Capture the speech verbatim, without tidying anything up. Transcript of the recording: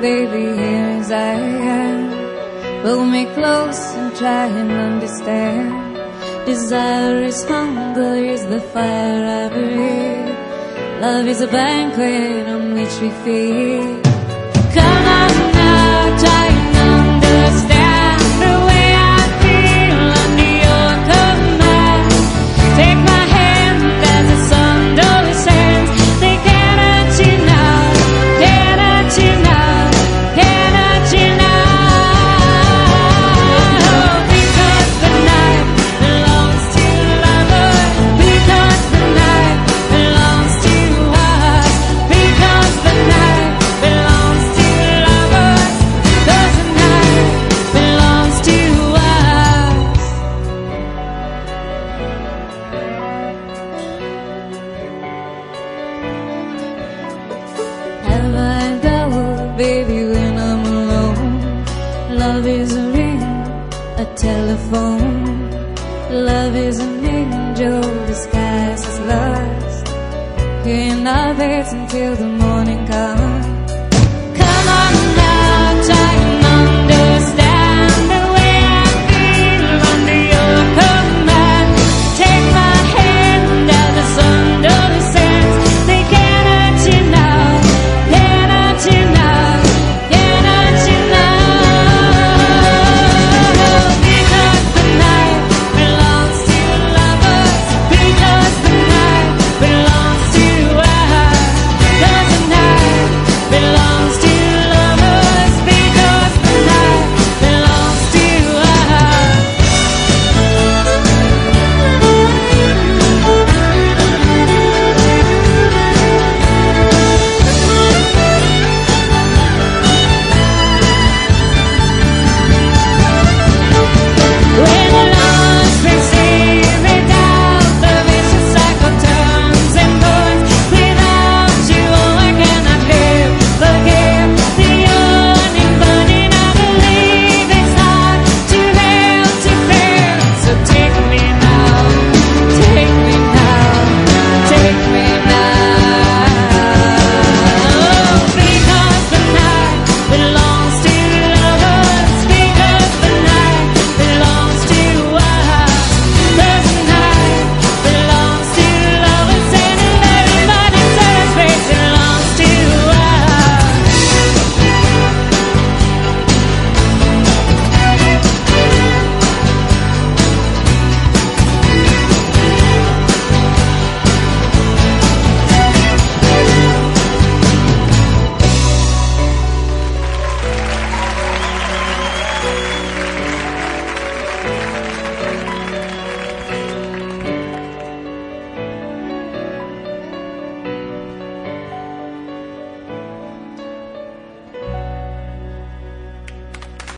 baby, here as I am. Pull me close and try and understand. Desire is hunger, is the fire I breathe. Love is a banquet on which we feed. Come on now, try and understand the way I feel under your command. Take my hand as the sun descends. They cannot you now, cannot you now, cannot you now. Because the night belongs to lovers. Because the night belongs to us. Because the night belongs to lovers. Because the night belongs to us. Have I doubt, baby, when I'm alone? Love is a ring, a telephone. Love is an angel disguised as lust. Here in our beds until the morning comes.